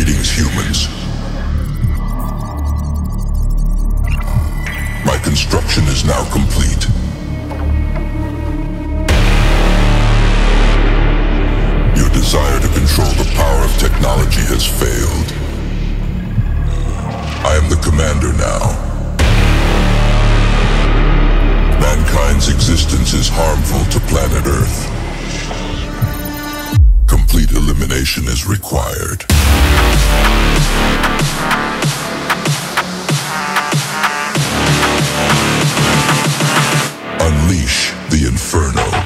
Greetings, humans. My construction is now complete. Your desire to control the power of technology has failed. I am the commander now. Mankind's existence is harmful to planet Earth. Complete elimination is required. Unleash the Inferno.